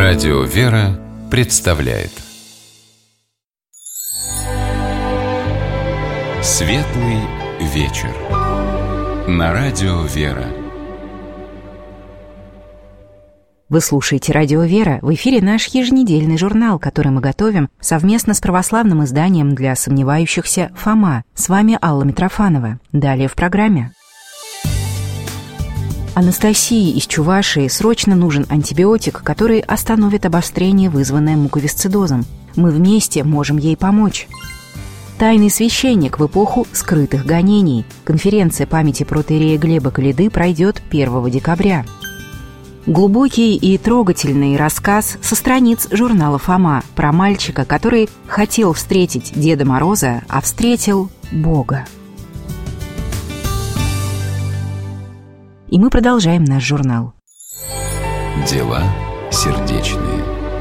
Радио «Вера» представляет Светлый вечер на Радио «Вера». Вы слушаете «Радио Вера». В эфире наш еженедельный журнал, который мы готовим совместно с православным изданием для сомневающихся «Фома». С вами Алла Митрофанова. Далее в программе. Анастасии из Чувашии срочно нужен антибиотик, который остановит обострение, вызванное муковисцидозом. Мы вместе можем ей помочь. Тайный священник в эпоху скрытых гонений. Конференция памяти протоиерея Глеба Коляды пройдет 1 декабря. Глубокий и трогательный рассказ со страниц журнала «Фома» про мальчика, который хотел встретить Деда Мороза, а встретил Бога. И мы продолжаем наш журнал. Дела сердечные.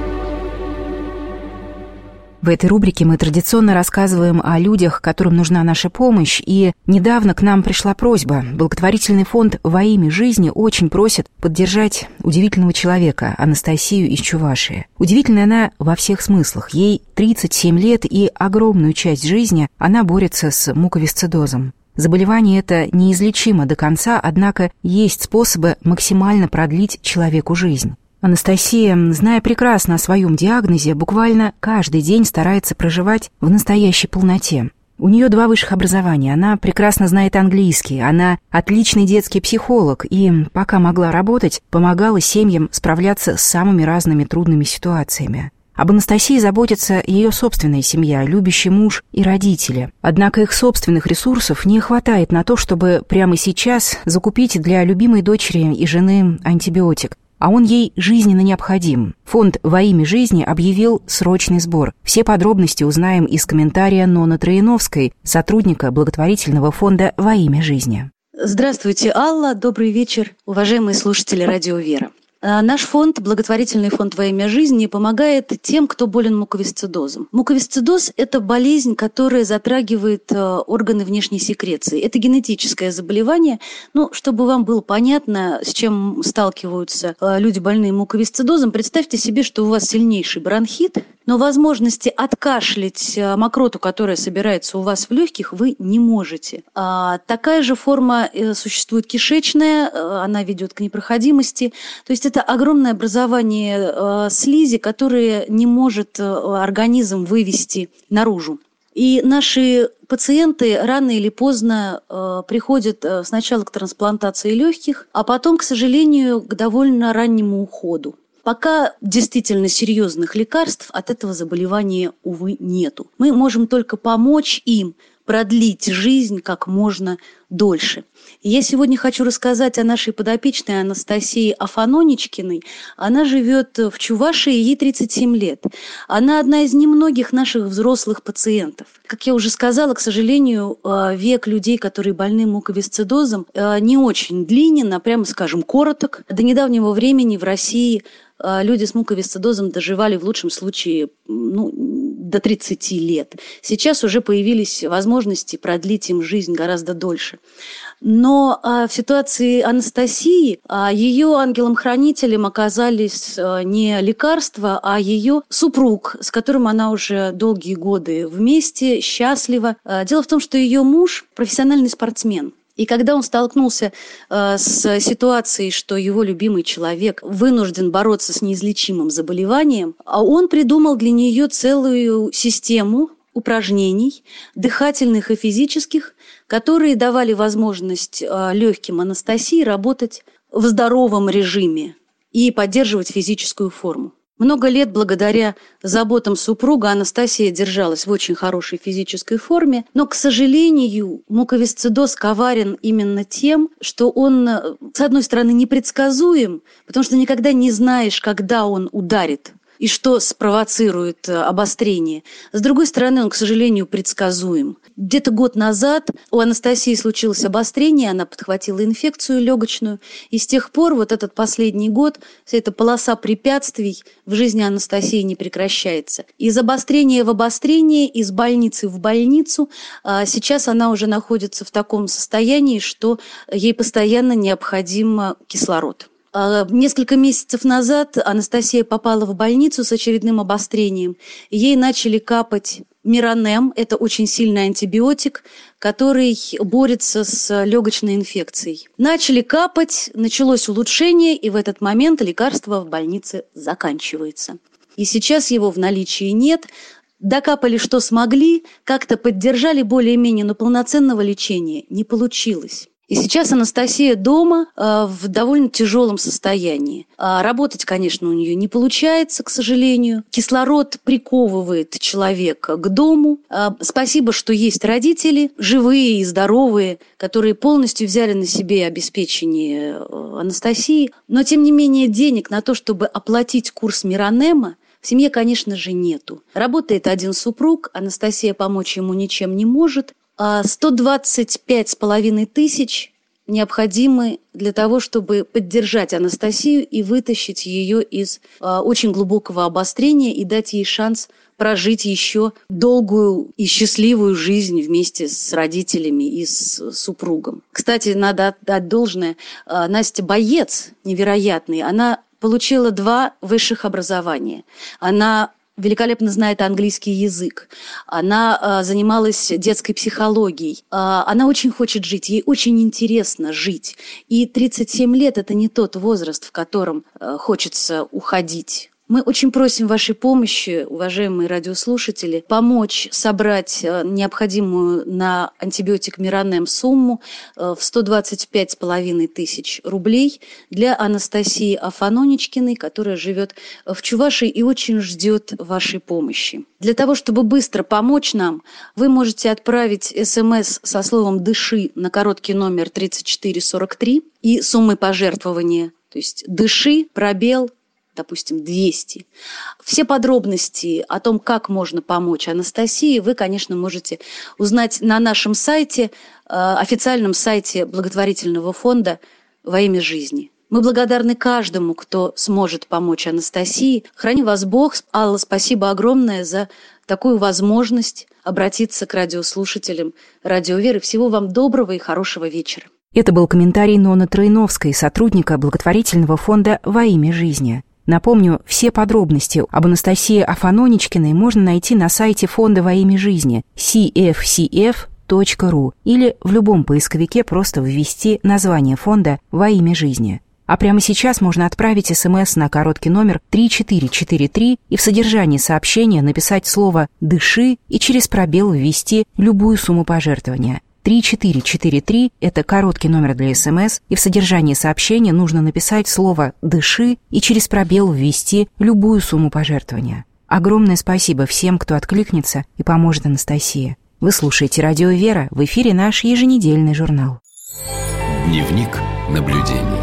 В этой рубрике мы традиционно рассказываем о людях, которым нужна наша помощь, и недавно к нам пришла просьба. Благотворительный фонд «Во имя жизни» очень просит поддержать удивительного человека, Анастасию из Чувашии. Удивительная она во всех смыслах. Ей 37 лет, и огромную часть жизни она борется с муковисцидозом. Заболевание это неизлечимо до конца, однако есть способы максимально продлить человеку жизнь. Анастасия, зная прекрасно о своем диагнозе, буквально каждый день старается проживать в настоящей полноте. У нее 2 высших образования, она прекрасно знает английский, она отличный детский психолог и, пока могла работать, помогала семьям справляться с самыми разными трудными ситуациями. Об Анастасии заботится ее собственная семья, любящий муж и родители. Однако их собственных ресурсов не хватает на то, чтобы прямо сейчас закупить для любимой дочери и жены антибиотик. А он ей жизненно необходим. Фонд «Во имя жизни» объявил срочный сбор. Все подробности узнаем из комментария Ноны Троиновской, сотрудника благотворительного фонда «Во имя жизни». Здравствуйте, Алла. Добрый вечер, уважаемые слушатели Радио Вера. Наш фонд, благотворительный фонд «Во имя жизни», помогает тем, кто болен муковисцидозом. Муковисцидоз – это болезнь, которая затрагивает органы внешней секреции. Это генетическое заболевание. Чтобы вам было понятно, с чем сталкиваются люди, больные муковисцидозом, представьте себе, что у вас сильнейший бронхит, но возможности откашлять мокроту, которая собирается у вас в легких, вы не можете. Такая же форма существует кишечная, она ведет к непроходимости. То есть это огромное образование слизи, которое не может организм вывести наружу. И наши пациенты рано или поздно приходят сначала к трансплантации легких, а потом, к сожалению, к довольно раннему уходу. Пока действительно серьезных лекарств от этого заболевания, увы, нету. Мы можем только помочь им продлить жизнь как можно дольше. И я сегодня хочу рассказать о нашей подопечной Анастасии Афаноничкиной. Она живет в Чувашии, ей 37 лет. Она одна из немногих наших взрослых пациентов. Как я уже сказала, к сожалению, век людей, которые больны муковисцидозом, не очень длинен, а прямо скажем, короток. До недавнего времени в России люди с муковисцидозом доживали в лучшем случае до 30 лет. Сейчас уже появились возможности продлить им жизнь гораздо дольше. Но в ситуации Анастасии ее ангелом-хранителем оказались не лекарства, а ее супруг, с которым она уже долгие годы вместе, счастлива. Дело в том, что ее муж профессиональный спортсмен. И когда он столкнулся с ситуацией, что его любимый человек вынужден бороться с неизлечимым заболеванием, он придумал для нее целую систему упражнений, дыхательных и физических, которые давали возможность легким Анастасии работать в здоровом режиме и поддерживать физическую форму. Много лет благодаря заботам супруга Анастасия держалась в очень хорошей физической форме, но, к сожалению, муковисцидоз коварен именно тем, что он, с одной стороны, непредсказуем, потому что никогда не знаешь, когда он ударит и что спровоцирует обострение. С другой стороны, он, к сожалению, предсказуем. Где-то год назад у Анастасии случилось обострение, она подхватила инфекцию легочную, и с тех пор вот этот последний год, вся эта полоса препятствий в жизни Анастасии не прекращается. Из обострения в обострение, из больницы в больницу. Сейчас она уже находится в таком состоянии, что ей постоянно необходим кислород. Несколько месяцев назад Анастасия попала в больницу с очередным обострением. Ей начали капать Миронем, это очень сильный антибиотик, который борется с легочной инфекцией. Начали капать, началось улучшение, и в этот момент лекарство в больнице заканчивается. И сейчас его в наличии нет. Докапали, что смогли, как-то поддержали более-менее, но полноценного лечения не получилось. И сейчас Анастасия дома в довольно тяжелом состоянии. Работать, конечно, у нее не получается, к сожалению. Кислород приковывает человека к дому. Спасибо, что есть родители, живые и здоровые, которые полностью взяли на себе обеспечение Анастасии. Но, тем не менее, денег на то, чтобы оплатить курс Миронема, в семье, конечно же, нету. Работает один супруг, Анастасия помочь ему ничем не может. 125,5 тысяч необходимы для того, чтобы поддержать Анастасию и вытащить ее из очень глубокого обострения и дать ей шанс прожить еще долгую и счастливую жизнь вместе с родителями и с супругом. Кстати, надо отдать должное, Настя боец невероятный. Она получила 2 высших образования. Она великолепно знает английский язык. Она занималась детской психологией. Она очень хочет жить, ей очень интересно жить. И 37 лет – это не тот возраст, в котором хочется уходить. Мы очень просим вашей помощи, уважаемые радиослушатели, помочь собрать необходимую на антибиотик Миронем сумму в 125,5 тысяч рублей для Анастасии Афаноничкиной, которая живет в Чувашии и очень ждет вашей помощи. Для того, чтобы быстро помочь нам, вы можете отправить СМС со словом «Дыши» на короткий номер 3443 и суммой пожертвования, то есть «Дыши», пробел, допустим, 200. Все подробности о том, как можно помочь Анастасии, вы, конечно, можете узнать на нашем сайте, официальном сайте благотворительного фонда «Во имя жизни». Мы благодарны каждому, кто сможет помочь Анастасии. Храни вас Бог. Алла, спасибо огромное за такую возможность обратиться к радиослушателям Радио Веры. Всего вам доброго и хорошего вечера. Это был комментарий Ноны Троиновской, сотрудника благотворительного фонда «Во имя жизни». Напомню, все подробности об Анастасии Афаноничкиной можно найти на сайте фонда «Во имя жизни» cfcf.ru или в любом поисковике просто ввести название фонда «Во имя жизни». А прямо сейчас можно отправить СМС на короткий номер 3443 и в содержании сообщения написать слово «Дыши» и через пробел ввести любую сумму пожертвования. 3443 – это короткий номер для СМС, и в содержании сообщения нужно написать слово «Дыши» и через пробел ввести любую сумму пожертвования. Огромное спасибо всем, кто откликнется и поможет Анастасии. Вы слушаете «Радио Вера», в эфире наш еженедельный журнал. Дневник наблюдений.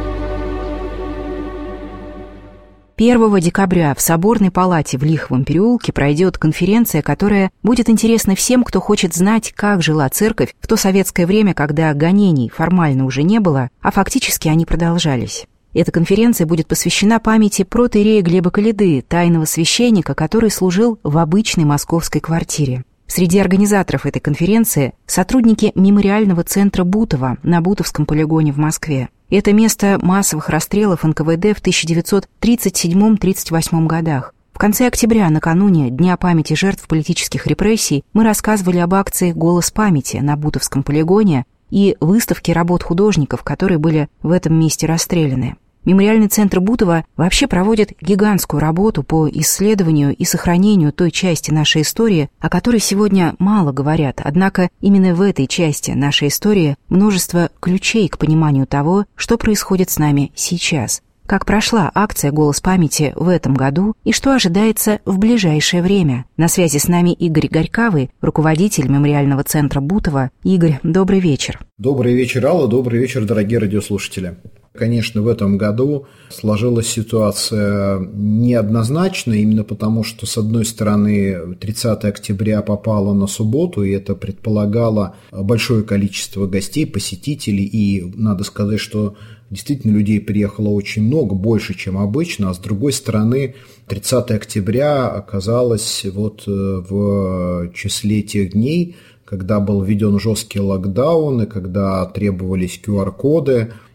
1 декабря в Соборной палате в Лиховом переулке пройдет конференция, которая будет интересна всем, кто хочет знать, как жила церковь в то советское время, когда гонений формально уже не было, а фактически они продолжались. Эта конференция будет посвящена памяти протоиерея Глеба Коляды, тайного священника, который служил в обычной московской квартире. Среди организаторов этой конференции сотрудники мемориального центра Бутово на Бутовском полигоне в Москве. Это место массовых расстрелов НКВД в 1937-1938 годах. В конце октября, накануне Дня памяти жертв политических репрессий, мы рассказывали об акции «Голос памяти» на Бутовском полигоне и выставке работ художников, которые были в этом месте расстреляны. Мемориальный центр Бутово вообще проводит гигантскую работу по исследованию и сохранению той части нашей истории, о которой сегодня мало говорят, однако именно в этой части нашей истории множество ключей к пониманию того, что происходит с нами сейчас. Как прошла акция «Голос памяти» в этом году и что ожидается в ближайшее время. На связи с нами Игорь Горькавый, руководитель мемориального центра Бутово. Игорь, добрый вечер. Добрый вечер, Алла, добрый вечер, дорогие радиослушатели. Конечно, в этом году сложилась ситуация неоднозначная, именно потому, что, с одной стороны, 30 октября попало на субботу, и это предполагало большое количество гостей, посетителей, и надо сказать, что действительно людей приехало очень много, больше, чем обычно, а с другой стороны, 30 октября оказалось в числе тех дней, когда был введен жесткий локдаун, и когда требовались QR-коды,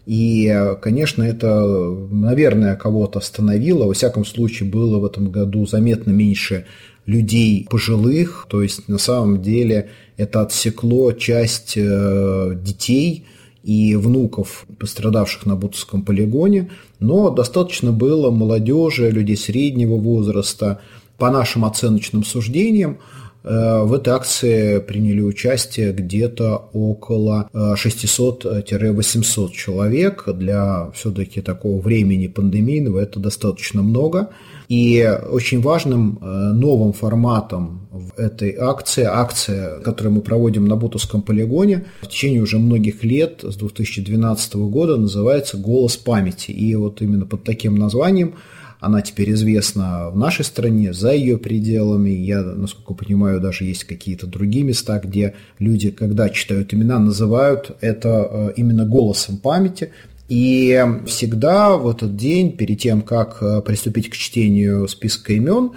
И, конечно, это, наверное, кого-то остановило. Во всяком случае, было в этом году заметно меньше людей пожилых. То есть, на самом деле, это отсекло часть детей и внуков пострадавших на Бутовском полигоне. Но достаточно было молодежи, людей среднего возраста. По нашим оценочным суждениям, в этой акции приняли участие где-то около 600-800 человек. Для все-таки такого времени пандемийного это достаточно много. И очень важным новым форматом в этой акция, которую мы проводим на Бутовском полигоне в течение уже многих лет, с 2012 года, называется «Голос памяти». И вот именно под таким названием она теперь известна в нашей стране, за ее пределами. Я, насколько понимаю, даже есть какие-то другие места, где люди, когда читают имена, называют это именно голосом памяти. И всегда в этот день, перед тем, как приступить к чтению списка имен,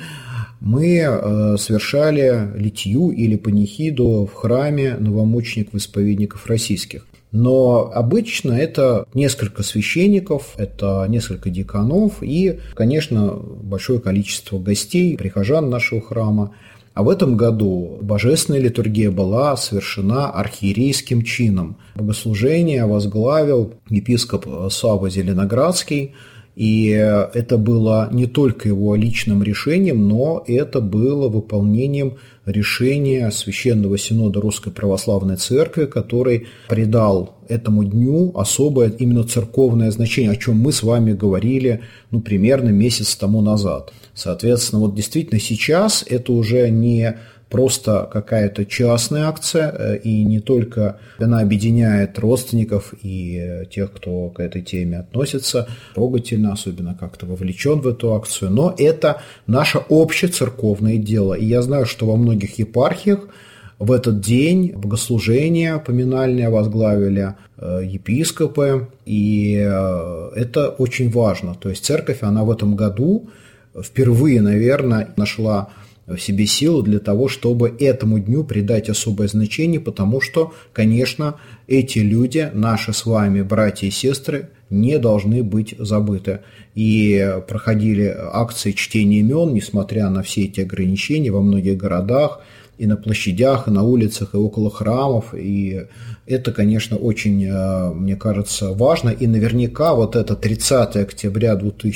мы совершали литью или панихиду в храме новомучеников-исповедников российских. Но обычно это несколько священников, это несколько дьяконов и, конечно, большое количество гостей, прихожан нашего храма. А в этом году божественная литургия была совершена архиерейским чином. Богослужение возглавил епископ Савва Зеленоградский, и это было не только его личным решением, но это было выполнением решения Священного Синода Русской Православной Церкви, который придал этому дню особое именно церковное значение, о чем мы с вами говорили примерно месяц тому назад. Соответственно, вот действительно сейчас это уже не просто какая-то частная акция, и не только она объединяет родственников и тех, кто к этой теме относится трогательно, особенно как-то вовлечен в эту акцию, но это наше общецерковное дело. И я знаю, что во многих епархиях в этот день богослужение поминальное возглавили епископы, и это очень важно. То есть церковь, она в этом году впервые, наверное, нашла в себе силу для того, чтобы этому дню придать особое значение, потому что, конечно, эти люди, наши с вами братья и сестры, не должны быть забыты. И проходили акции чтения имен, несмотря на все эти ограничения во многих городах, и на площадях, и на улицах, и около храмов. И это, конечно, очень, мне кажется, важно. И наверняка вот это 30 октября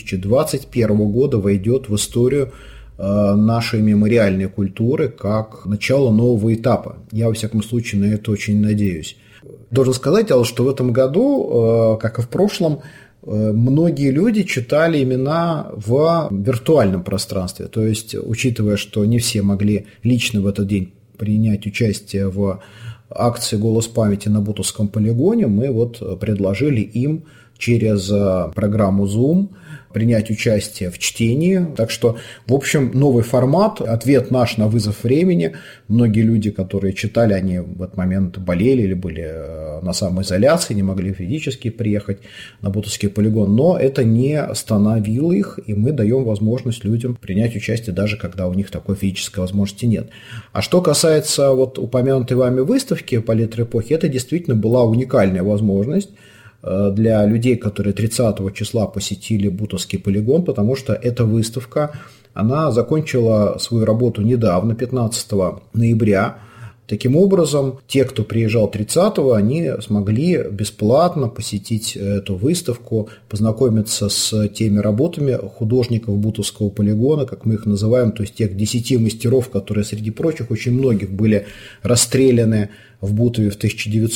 2021 года войдет в историю нашей мемориальной культуры как начало нового этапа. Я, во всяком случае, на это очень надеюсь. Должен сказать, Алла, что в этом году, как и в прошлом, многие люди читали имена в виртуальном пространстве. То есть, учитывая, что не все могли лично в этот день принять участие в акции «Голос памяти» на Бутовском полигоне, мы вот предложили им через программу Zoom принять участие в чтении. Так что, в общем, новый формат, ответ наш на вызов времени. Многие люди, которые читали, они в этот момент болели или были на самоизоляции, не могли физически приехать на Бутовский полигон, но это не остановило их, и мы даем возможность людям принять участие, даже когда у них такой физической возможности нет. А что касается вот упомянутой вами выставки «Политэпохи», это действительно была уникальная возможность для людей, которые 30 числа посетили Бутовский полигон, потому что эта выставка, она закончила свою работу недавно, 15 ноября. Таким образом, те, кто приезжал 30-го, они смогли бесплатно посетить эту выставку, познакомиться с теми работами художников Бутовского полигона, как мы их называем, то есть тех 10 мастеров, которые, среди прочих, очень многих были расстреляны в Бутове в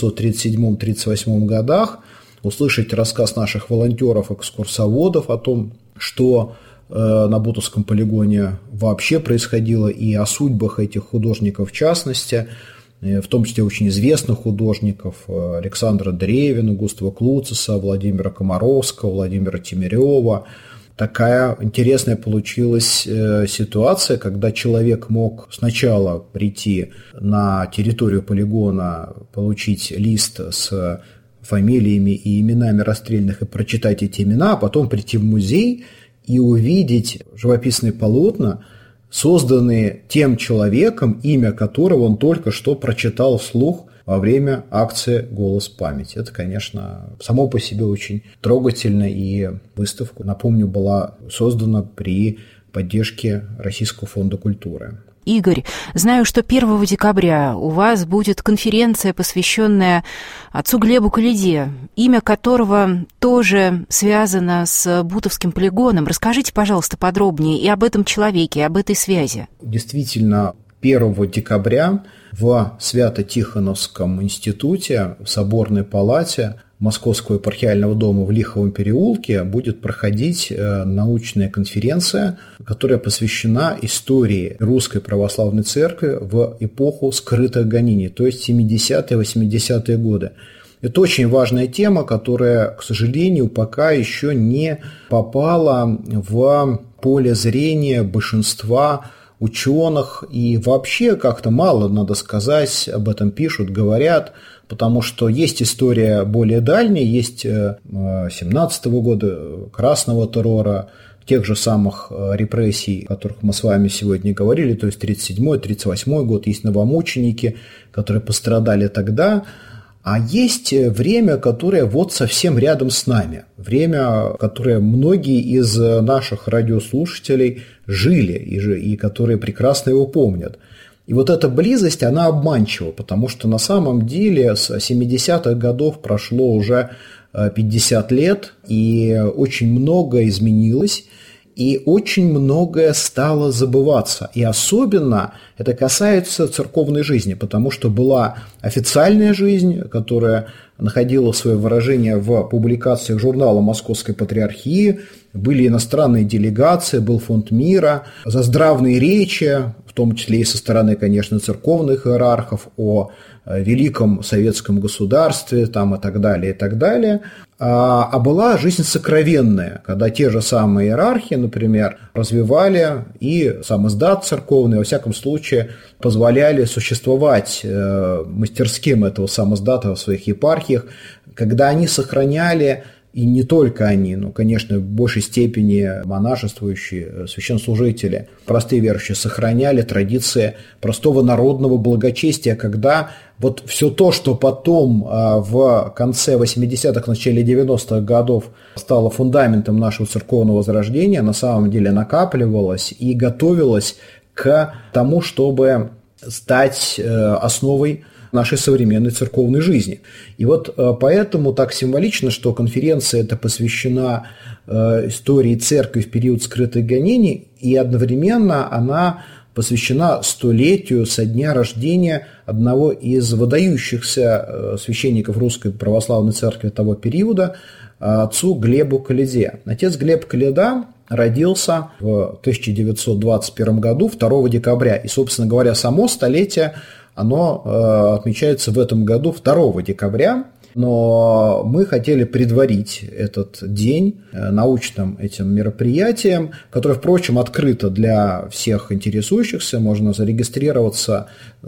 1937-1938 годах. Услышать рассказ наших волонтеров, экскурсоводов о том, что на Бутовском полигоне вообще происходило, и о судьбах этих художников в частности, в том числе очень известных художников Александра Древина, Густава Клуцеса, Владимира Комаровского, Владимира Тимирева. Такая интересная получилась ситуация, когда человек мог сначала прийти на территорию полигона, получить лист с фамилиями и именами расстрелянных и прочитать эти имена, а потом прийти в музей и увидеть живописные полотна, созданные тем человеком, имя которого он только что прочитал вслух во время акции «Голос памяти». Это, конечно, само по себе очень трогательно, и выставка, напомню, была создана при поддержке Российского фонда культуры. Игорь, знаю, что 1 декабря у вас будет конференция, посвященная отцу Глебу Коляде, имя которого тоже связано с Бутовским полигоном. Расскажите, пожалуйста, подробнее и об этом человеке, и об этой связи. Действительно, 1 декабря в Свято-Тихоновском институте, в Соборной палате Московского епархиального дома в Лиховом переулке будет проходить научная конференция, которая посвящена истории Русской Православной Церкви в эпоху скрытых гонений, то есть 70-е, 80-е годы. Это очень важная тема, которая, к сожалению, пока еще не попала в поле зрения большинства ученых, и вообще как-то мало, надо сказать, об этом пишут, говорят, потому что есть история более дальняя, есть 17-го года красного террора, тех же самых репрессий, о которых мы с вами сегодня говорили, то есть 37-й, 38-й год, есть новомученики, которые пострадали тогда. А есть время, которое вот совсем рядом с нами, время, которое многие из наших радиослушателей жили и которые прекрасно его помнят. И вот эта близость, она обманчива, потому что на самом деле с 70-х годов прошло уже 50 лет, и очень многое изменилось, и очень многое стало забываться. И особенно это касается церковной жизни, потому что была официальная жизнь, которая находила свое выражение в публикациях журнала Московской Патриархии, были иностранные делегации, был фонд мира, заздравные речи, в том числе и со стороны, конечно, церковных иерархов, о великом советском государстве там, и так далее, и так далее. А была жизнь сокровенная, когда те же самые иерархи, например, развивали и сам издат церковный, во всяком случае, позволяли существовать мастерским этого сам издата в своих епархиях, когда они сохраняли, и не только они, но, конечно, в большей степени монашествующие священнослужители, простые верующие, сохраняли традиции простого народного благочестия, когда вот все то, что потом в конце 80-х, начале 90-х годов стало фундаментом нашего церковного возрождения, на самом деле накапливалось и готовилось к тому, чтобы стать основой нашей современной церковной жизни. И вот поэтому так символично, что конференция эта посвящена истории церкви в период скрытых гонений, и одновременно она посвящена столетию со дня рождения одного из выдающихся священников Русской Православной Церкви того периода, отцу Глебу Коляде. Отец Глеб Коляда родился в 1921 году, 2 декабря, и, собственно говоря, само столетие оно отмечается в этом году 2 декабря, но мы хотели предварить этот день научным этим мероприятием, которое, впрочем, открыто для всех интересующихся. Можно зарегистрироваться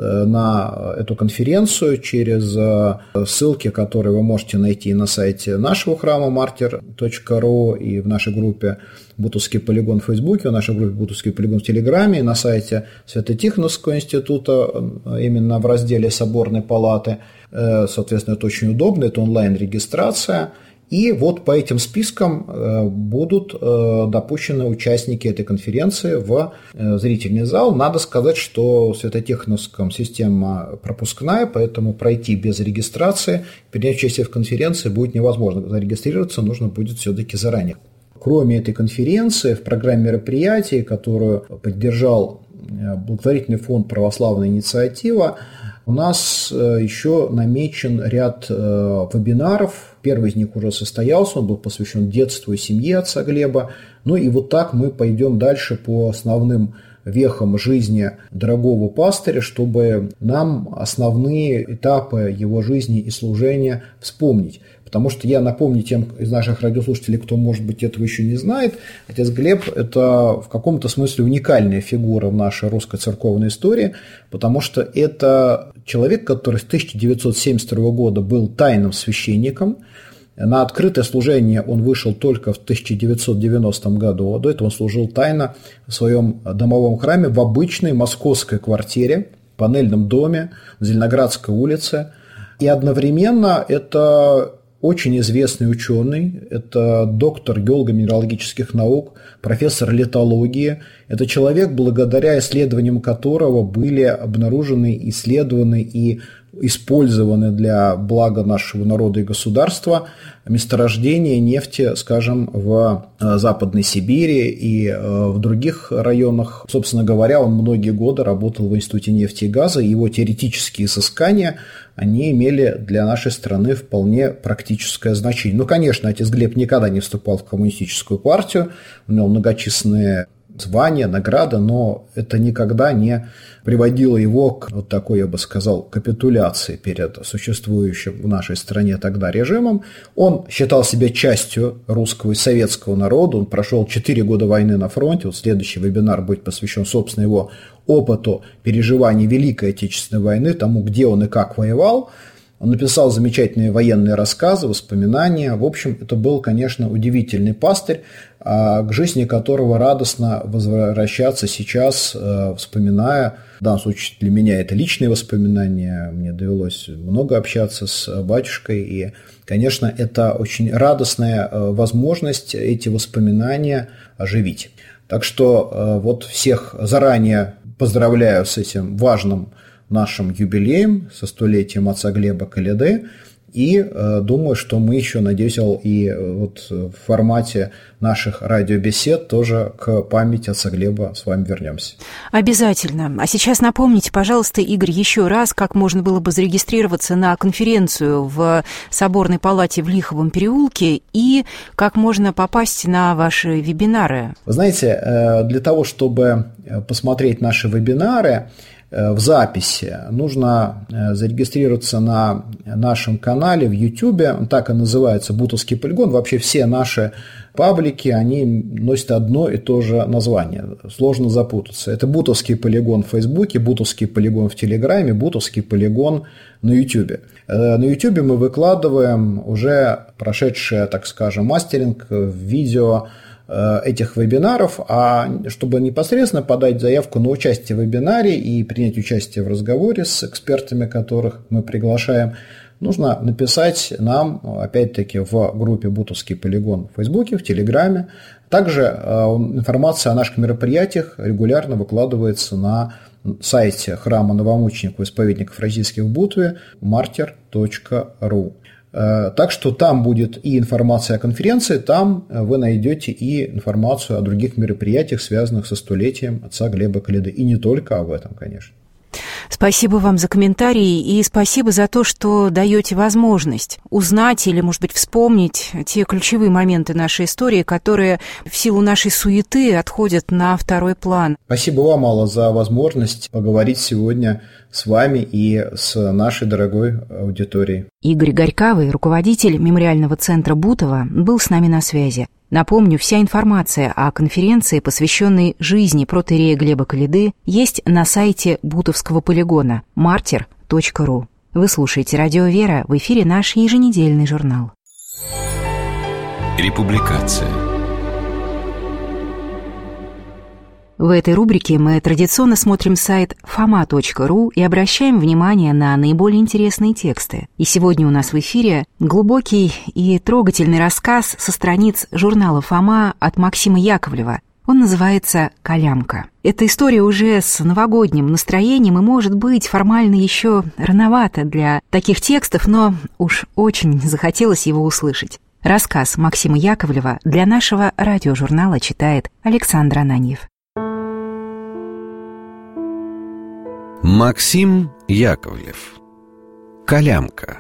на эту конференцию через ссылки, которые вы можете найти на сайте нашего храма martyr.ru и в нашей группе Бутовский полигон в Фейсбуке, в нашей группе Бутовский полигон в Телеграме, и на сайте Свято-Тихоновского института, именно в разделе Соборной палаты. Соответственно, это очень удобно, это онлайн-регистрация. И вот по этим спискам будут допущены участники этой конференции в зрительный зал. Надо сказать, что в Свято-Тихоновском система пропускная, поэтому пройти без регистрации, принять участие в конференции будет невозможно. Зарегистрироваться нужно будет все-таки заранее. Кроме этой конференции, в программе мероприятий, которую поддержал благотворительный фонд «Православная инициатива», у нас еще намечен ряд вебинаров. Первый из них уже состоялся, он был посвящен детству и семье отца Глеба. Ну и вот так мы пойдем дальше по основным вехам жизни дорогого пастыря, чтобы нам основные этапы его жизни и служения вспомнить. Потому что я напомню тем из наших радиослушателей, кто, может быть, этого еще не знает, отец Глеб – это в каком-то смысле уникальная фигура в нашей русской церковной истории, потому что это человек, который с 1972 года был тайным священником. На открытое служение он вышел только в 1990 году. До этого он служил тайно в своем домовом храме в обычной московской квартире, панельном доме на Зеленоградской улице. И одновременно это очень известный ученый, это доктор геолого-минералогических наук, профессор литологии. Это человек, благодаря исследованиям которого были обнаружены, исследованы и использованы для блага нашего народа и государства месторождения нефти, скажем, в Западной Сибири и в других районах. Собственно говоря, он многие годы работал в Институте нефти и газа, и его теоретические изыскания, они имели для нашей страны вполне практическое значение. Ну, конечно, отец Глеб никогда не вступал в коммунистическую партию, у него многочисленные звания, награды, но это никогда не приводило его к вот такой, я бы сказал, капитуляции перед существующим в нашей стране тогда режимом. Он считал себя частью русского и советского народа, он прошел 4 года войны на фронте, вот следующий вебинар будет посвящен, собственно, его опыту переживаний Великой Отечественной войны, тому, где он и как воевал. Он написал замечательные военные рассказы, воспоминания. В общем, это был, конечно, удивительный пастырь, к жизни которого радостно возвращаться сейчас, вспоминая. В данном случае для меня это личные воспоминания. Мне довелось много общаться с батюшкой. И, конечно, это очень радостная возможность эти воспоминания оживить. Так что вот всех заранее поздравляю с этим важным нашим юбилеем, со 100-летием отца Глеба Коляды, и думаю, что мы еще, надеюсь, и вот в формате наших радиобесед тоже к памяти отца Глеба с вами вернемся. Обязательно. А сейчас напомните, пожалуйста, Игорь, еще раз, как можно было бы зарегистрироваться на конференцию в Соборной палате в Лиховом переулке и как можно попасть на ваши вебинары. Вы знаете, для того, чтобы посмотреть наши вебинары в записи, нужно зарегистрироваться на нашем канале в YouTube, он так и называется «Бутовский полигон». Вообще все наши паблики, они носят одно и то же название, сложно запутаться. Это «Бутовский полигон» в Фейсбуке, «Бутовский полигон» в Телеграме, «Бутовский полигон» на YouTube. На YouTube мы выкладываем уже прошедшее, так скажем, мастеринг, видео этих вебинаров, а чтобы непосредственно подать заявку на участие в вебинаре и принять участие в разговоре с экспертами, которых мы приглашаем, нужно написать нам, опять-таки, в группе «Бутовский полигон» в Фейсбуке, в Телеграме. Также информация о наших мероприятиях регулярно выкладывается на сайте храма новомучеников исповедников российских в Бутове martyr.ru. Так что там будет и информация о конференции, там вы найдете и информацию о других мероприятиях, связанных со 100-летием отца Глеба Коляды. И не только об этом, конечно. Спасибо вам за комментарии и спасибо за то, что даете возможность узнать или, может быть, вспомнить те ключевые моменты нашей истории, которые в силу нашей суеты отходят на второй план. Спасибо вам, Алла, за возможность поговорить сегодня с вами и с нашей дорогой аудиторией. Игорь Горькавый, руководитель мемориального центра Бутова, был с нами на связи. Напомню, вся информация о конференции, посвященной жизни протоиерея Глеба Коляды, есть на сайте Бутовского полигона martyr.ru. Вы слушаете «Радио Вера», в эфире наш еженедельный журнал. Републикация. В этой рубрике мы традиционно смотрим сайт foma.ru и обращаем внимание на наиболее интересные тексты. И сегодня у нас в эфире глубокий и трогательный рассказ со страниц журнала «Фома» от Максима Яковлева. Он называется «Калямка». Эта история уже с новогодним настроением и, может быть, формально еще рановато для таких текстов, но уж очень захотелось его услышать. Рассказ Максима Яковлева для нашего радиожурнала читает Александр Ананьев. Максим Яковлев. Калямка.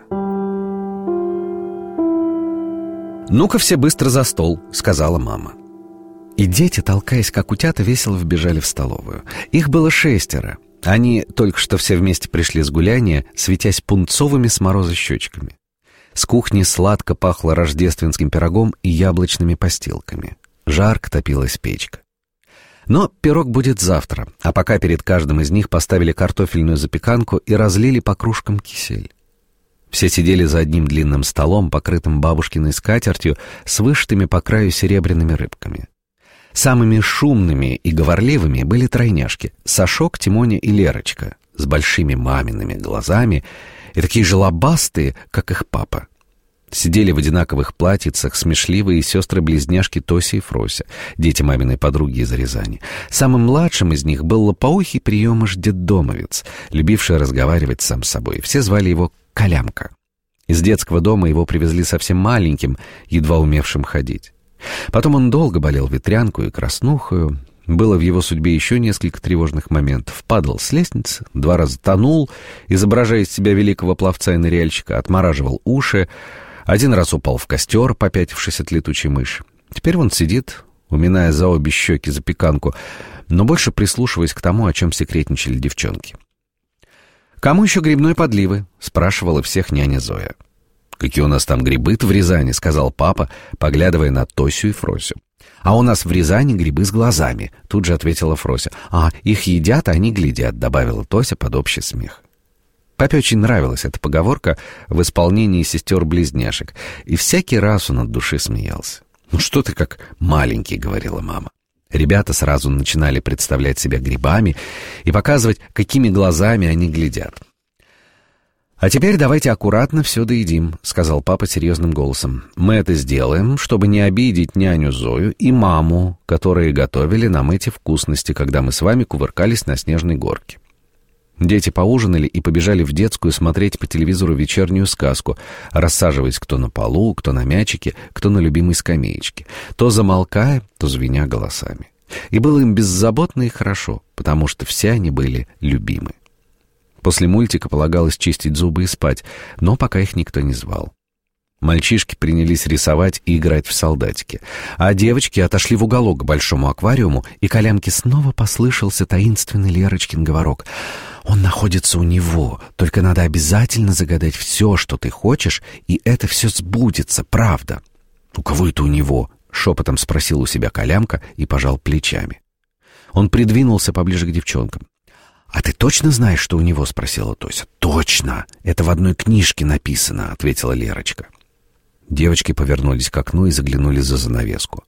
«Ну-ка все быстро за стол», — сказала мама. И дети, толкаясь как утята, весело вбежали в столовую. Их было 6. Они только что все вместе пришли с гуляния, светясь пунцовыми с мороза щечками. С кухни сладко пахло рождественским пирогом и яблочными постилками. Жарко топилась печка. Но пирог будет завтра, а пока перед каждым из них поставили картофельную запеканку и разлили по кружкам кисель. Все сидели за одним длинным столом, покрытым бабушкиной скатертью, с вышитыми по краю серебряными рыбками. Самыми шумными и говорливыми были тройняшки — Сашок, Тимоня и Лерочка, с большими мамиными глазами и такие же лобастые, как их папа. Сидели в одинаковых платьицах смешливые сестры-близняшки Тося и Фрося, дети маминой подруги из Рязани. Самым младшим из них был лопоухий приемыш-детдомовец, любивший разговаривать сам с собой. Все звали его Колямка. Из детского дома его привезли совсем маленьким, едва умевшим ходить. Потом он долго болел ветрянкою и краснухою. Было в его судьбе еще несколько тревожных моментов. Падал с лестницы, 2 раза тонул, изображая из себя великого пловца и ныряльщика, отмораживал уши. 1 раз упал в костер, попятившись от летучей мыши. Теперь он сидит, уминая за обе щеки запеканку, но больше прислушиваясь к тому, о чем секретничали девчонки. «Кому еще грибной подливы?» — спрашивала всех няня Зоя. «Какие у нас там грибы-то в Рязани?» — сказал папа, поглядывая на Тосю и Фросю. «А у нас в Рязани грибы с глазами», — тут же ответила Фрося. «А, их едят, а они глядят», — добавила Тося под общий смех. Папе очень нравилась эта поговорка в исполнении сестер-близняшек, и всякий раз он от души смеялся. «Ну что ты как маленький», — говорила мама. Ребята сразу начинали представлять себя грибами и показывать, какими глазами они глядят. «А теперь давайте аккуратно все доедим», — сказал папа серьезным голосом. «Мы это сделаем, чтобы не обидеть няню Зою и маму, которые готовили нам эти вкусности, когда мы с вами кувыркались на снежной горке». Дети поужинали и побежали в детскую смотреть по телевизору вечернюю сказку, рассаживаясь кто на полу, кто на мячике, кто на любимой скамеечке, то замолкая, то звеня голосами. И было им беззаботно и хорошо, потому что все они были любимы. После мультика полагалось чистить зубы и спать, но пока их никто не звал. Мальчишки принялись рисовать и играть в солдатики, а девочки отошли в уголок к большому аквариуму, и Колямке снова послышался таинственный Лерочкин говорок. «Он находится у него, только надо обязательно загадать все, что ты хочешь, и это все сбудется, правда». «У кого это у него?» — шепотом спросил у себя Колямка и пожал плечами. Он придвинулся поближе к девчонкам. «А ты точно знаешь, что у него?» — спросила Тося. «Точно! Это в одной книжке написано», — ответила Лерочка. Девочки повернулись к окну и заглянули за занавеску.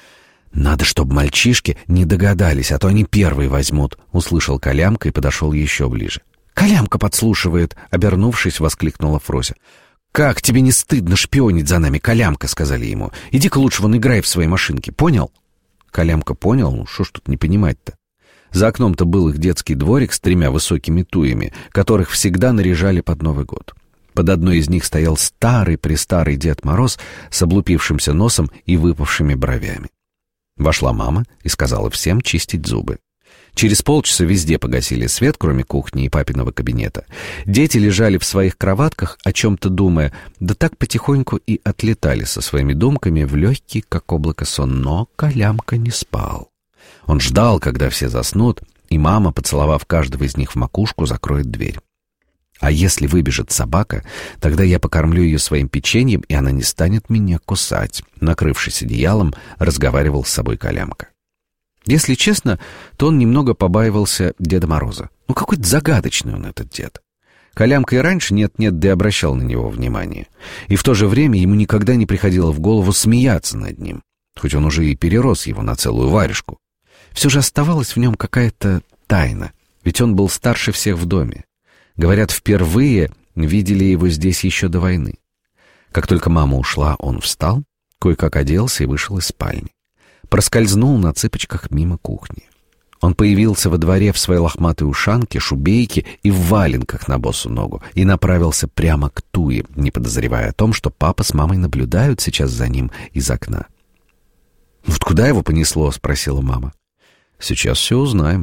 «Надо, чтобы мальчишки не догадались, а то они первые возьмут», — услышал Колямка и подошел еще ближе. «Колямка подслушивает!» — обернувшись, воскликнула Фрося. «Как тебе не стыдно шпионить за нами, Колямка?» — сказали ему. «Иди-ка лучше вон играй в своей машинке, понял?» Колямка понял, ну что ж тут не понимать-то. За окном-то был их детский дворик с 3 высокими туями, которых всегда наряжали под Новый год. Под одной из них стоял старый-престарый Дед Мороз с облупившимся носом и выпавшими бровями. Вошла мама и сказала всем чистить зубы. Через полчаса везде погасили свет, кроме кухни и папиного кабинета. Дети лежали в своих кроватках, о чем-то думая, да так потихоньку и отлетали со своими думками в легкий, как облако, сон. Но Колямка не спал. Он ждал, когда все заснут, и мама, поцеловав каждого из них в макушку, закроет дверь. «А если выбежит собака, тогда я покормлю ее своим печеньем, и она не станет меня кусать», — накрывшись одеялом, разговаривал с собой Колямка. Если честно, то он немного побаивался Деда Мороза. Ну, какой-то загадочный он, этот дед. Колямка и раньше нет-нет, да и обращал на него внимание. И в то же время ему никогда не приходило в голову смеяться над ним, хоть он уже и перерос его на целую варежку. Все же оставалась в нем какая-то тайна, ведь он был старше всех в доме. Говорят, впервые видели его здесь еще до войны. Как только мама ушла, он встал, кое-как оделся и вышел из спальни. Проскользнул на цыпочках мимо кухни. Он появился во дворе в своей лохматой ушанке, шубейке и в валенках на босу ногу и направился прямо к Туе, не подозревая о том, что папа с мамой наблюдают сейчас за ним из окна. «Вот куда его понесло?» — спросила мама. «Сейчас все узнаем».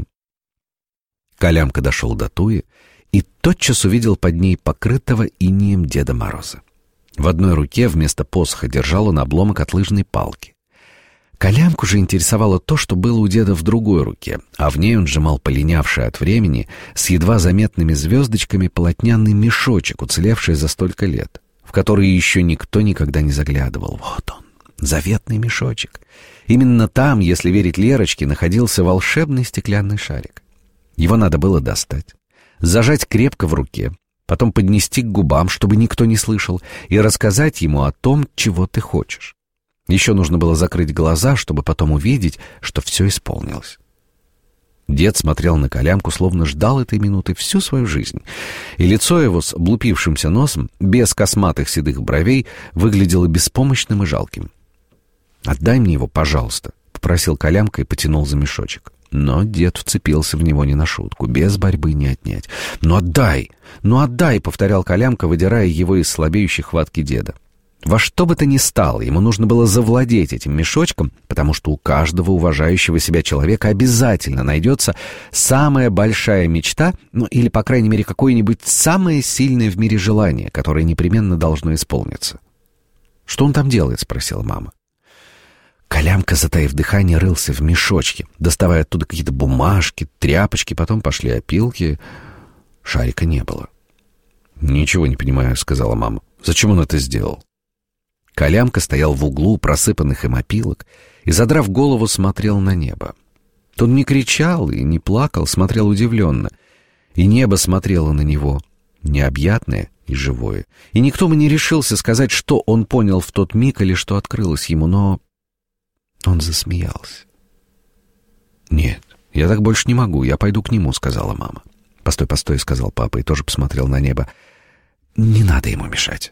Колямка дошел до Туи и тотчас увидел под ней покрытого инеем Деда Мороза. В одной руке вместо посоха держал он обломок от лыжной палки. Колямку же интересовало то, что было у деда в другой руке, а в ней он сжимал полинявший от времени с едва заметными звездочками полотняный мешочек, уцелевший за столько лет, в который еще никто никогда не заглядывал. Вот он, заветный мешочек. Именно там, если верить Лерочке, находился волшебный стеклянный шарик. Его надо было достать, зажать крепко в руке, потом поднести к губам, чтобы никто не слышал, и рассказать ему о том, чего ты хочешь. Еще нужно было закрыть глаза, чтобы потом увидеть, что все исполнилось. Дед смотрел на Колямку, словно ждал этой минуты всю свою жизнь. И лицо его с облупившимся носом, без косматых седых бровей, выглядело беспомощным и жалким. «Отдай мне его, пожалуйста», — попросил Колямка и потянул за мешочек. Но дед вцепился в него не на шутку, без борьбы не отнять. «Ну отдай! Ну отдай!» — повторял Колямка, выдирая его из слабеющей хватки деда. Во что бы то ни стало, ему нужно было завладеть этим мешочком, потому что у каждого уважающего себя человека обязательно найдется самая большая мечта, ну или, по крайней мере, какое-нибудь самое сильное в мире желание, которое непременно должно исполниться. «Что он там делает?» — спросила мама. Колямка, затаив дыхание, рылся в мешочке, доставая оттуда какие-то бумажки, тряпочки, потом пошли опилки. Шарика не было. «Ничего не понимаю», — сказала мама. «Зачем он это сделал?» Колямка стоял в углу просыпанных им опилок и, задрав голову, смотрел на небо. Он не кричал и не плакал, смотрел удивленно. И небо смотрело на него, необъятное и живое. И никто бы не решился сказать, что он понял в тот миг или что открылось ему, но он засмеялся. «Нет, я так больше не могу, я пойду к нему», — сказала мама. «Постой, постой», — сказал папа и тоже посмотрел на небо. «Не надо ему мешать».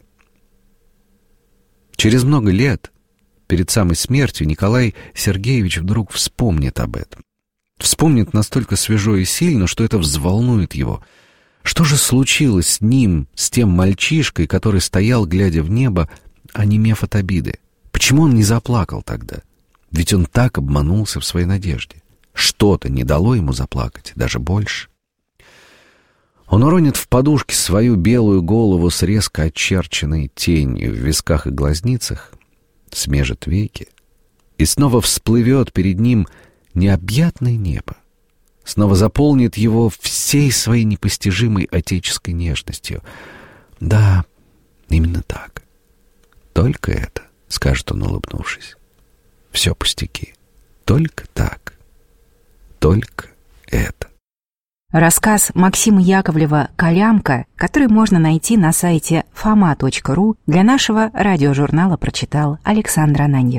Через много лет, перед самой смертью, Николай Сергеевич вдруг вспомнит об этом. Вспомнит настолько свежо и сильно, что это взволнует его. Что же случилось с ним, с тем мальчишкой, который стоял, глядя в небо, онемев от обиды? Почему он не заплакал тогда? Ведь он так обманулся в своей надежде. Что-то не дало ему заплакать, даже больше. Он уронит в подушки свою белую голову с резко очерченной тенью в висках и глазницах, смежет веки, и снова всплывет перед ним необъятное небо, снова заполнит его всей своей непостижимой отеческой нежностью. «Да, именно так. Только это», — скажет он, улыбнувшись. «Все пустяки. Только так. Только это». Рассказ Максима Яковлева «Колямка», который можно найти на сайте fama.ru, для нашего радиожурнала прочитал Александр Ананьев.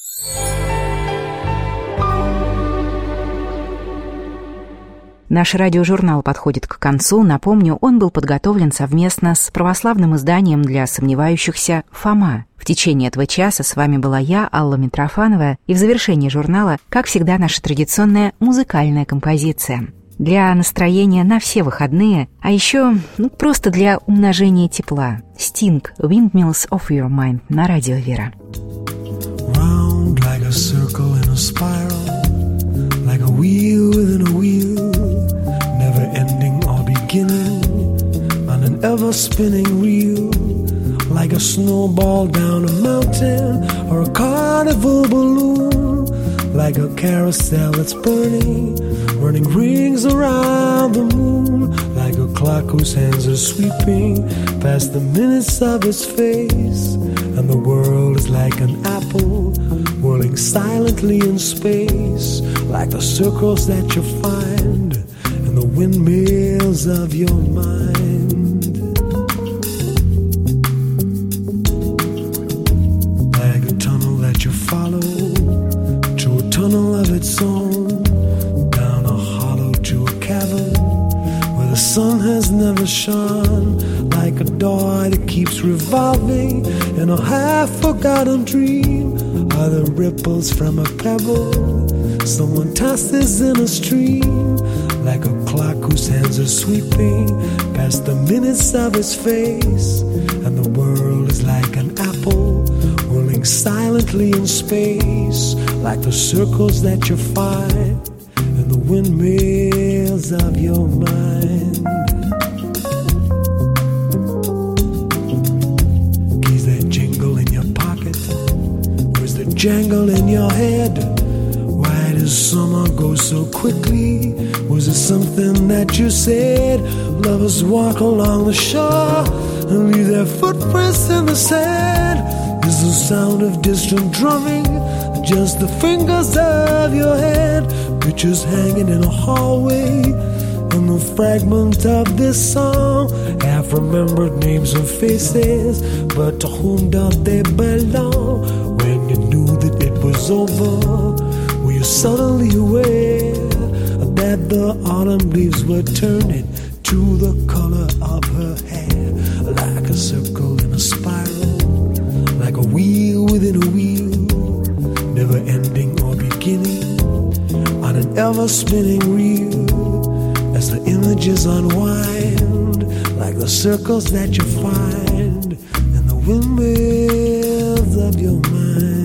Наш радиожурнал подходит к концу. Напомню, он был подготовлен совместно с православным изданием для сомневающихся «Фома». В течение этого часа с вами была я, Алла Митрофанова, и в завершении журнала, как всегда, наша традиционная музыкальная композиция. Для настроения на все выходные, а еще просто для умножения тепла. Sting, Windmills of Your Mind на радио Вера. Round like a circle in a spiral, like a wheel within a wheel, never ending or beginning, on an ever spinning reel, like a snowball down a mountain or a carnival balloon, like a carousel that's burning, running rings around the moon, like a clock whose hands are sweeping past the minutes of its face, and the world is like an apple whirling silently in space, like the circles that you find in the windmills of your mind, like a tunnel that you follow to a tunnel of its own, down a hollow to a cavern where the sun has never shone, like a door that keeps revolving in a half-forgotten dream, are the ripples from a pebble someone tosses in a stream, like a clock whose hands are sweeping past the minutes of its face, and the world is like an apple whirling silently in space, like the circles that you find in the windmills of your mind. Keys that jingle in your pocket, where's the jangle in your head? Why does summer go so quickly? Was it something that you said? Lovers walk along the shore and leave their footprints in the sand. Is the sound of distant drumming just the fingers of your hand? Pictures hanging in a hallway, and the fragment of this song, half-remembered names and faces, but to whom do they belong? When you knew that it was over, were you suddenly aware that that the autumn leaves were turning to the color of her hair, like a circle in a spiral, like a wheel within a wheel, never ending or beginning, on an ever-spinning reel, as the images unwind, like the circles that you find in the windmills of your mind.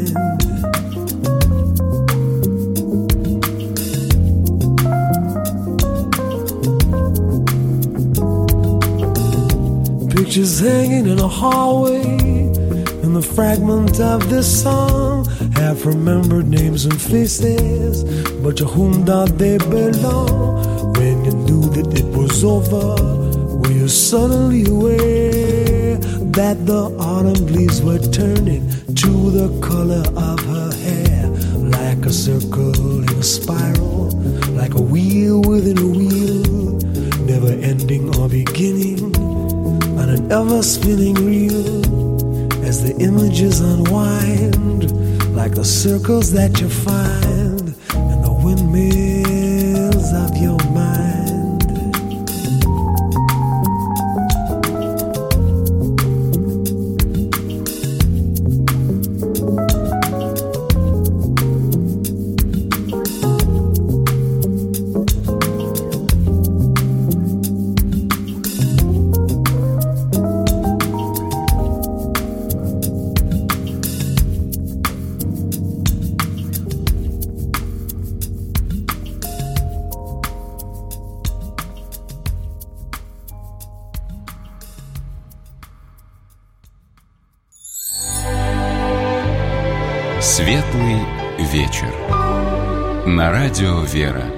Pictures hanging in a hallway, and the fragment of this song have remembered names and faces, but to whom do they belong? When you knew that it was over, were you suddenly aware that the autumn leaves were turning to the color of her hair, like a circle in a spiral, like a wheel within a wheel, never ending or beginning, on an ever-spinning reel, as the images unwind, like the circles that you find in the windmills of your mind. Светлый вечер на радио «Вера».